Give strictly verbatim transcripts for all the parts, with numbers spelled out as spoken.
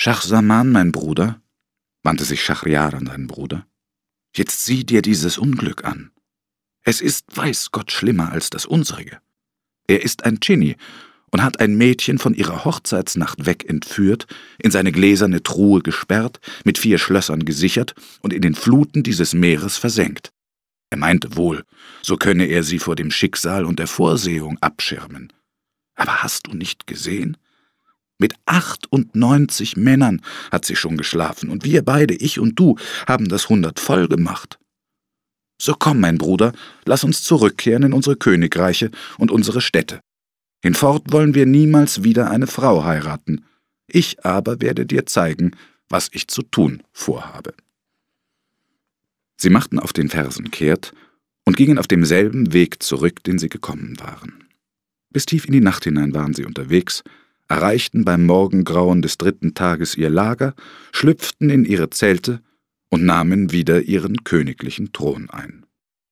»Schah-Zaman, mein Bruder«, wandte sich Schahryar an seinen Bruder, »jetzt sieh dir dieses Unglück an. Es ist, weiß Gott, schlimmer als das unsrige. Er ist ein Dschinni und hat ein Mädchen von ihrer Hochzeitsnacht weg entführt, in seine gläserne Truhe gesperrt, mit vier Schlössern gesichert und in den Fluten dieses Meeres versenkt. Er meinte wohl, so könne er sie vor dem Schicksal und der Vorsehung abschirmen. Aber hast du nicht gesehen? Mit achtundneunzig Männern hat sie schon geschlafen, und wir beide, ich und du, haben das Hundert voll gemacht. So komm, mein Bruder, lass uns zurückkehren in unsere Königreiche und unsere Städte. Hinfort wollen wir niemals wieder eine Frau heiraten. Ich aber werde dir zeigen, was ich zu tun vorhabe.« Sie machten auf den Fersen kehrt und gingen auf demselben Weg zurück, den sie gekommen waren. Bis tief in die Nacht hinein waren sie unterwegs, erreichten beim Morgengrauen des dritten Tages ihr Lager, schlüpften in ihre Zelte und nahmen wieder ihren königlichen Thron ein.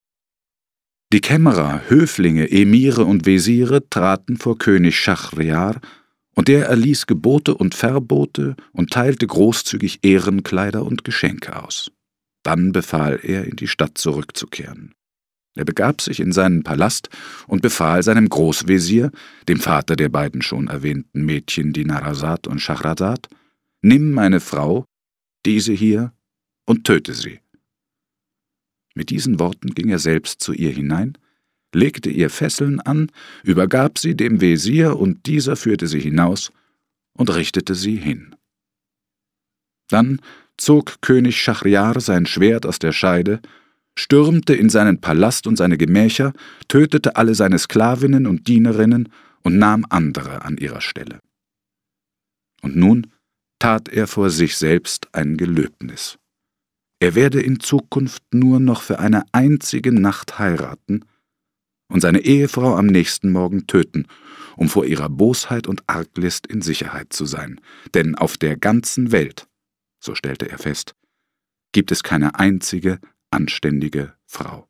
Die Kämmerer, Höflinge, Emire und Wesire traten vor König Schahryar, und der erließ Gebote und Verbote und teilte großzügig Ehrenkleider und Geschenke aus. Dann befahl er, in die Stadt zurückzukehren. Er begab sich in seinen Palast und befahl seinem Großwesir, dem Vater der beiden schon erwähnten Mädchen Dinarsad und Schahrazad: »Nimm meine Frau, diese hier, und töte sie.« Mit diesen Worten ging er selbst zu ihr hinein, legte ihr Fesseln an, übergab sie dem Wesir, und dieser führte sie hinaus und richtete sie hin. Dann zog König Schahryar sein Schwert aus der Scheide, stürmte in seinen Palast und seine Gemächer, tötete alle seine Sklavinnen und Dienerinnen und nahm andere an ihrer Stelle. Und nun tat er vor sich selbst ein Gelöbnis. Er werde in Zukunft nur noch für eine einzige Nacht heiraten und seine Ehefrau am nächsten Morgen töten, um vor ihrer Bosheit und Arglist in Sicherheit zu sein. Denn auf der ganzen Welt, so stellte er fest, gibt es keine einzige anständige Frau.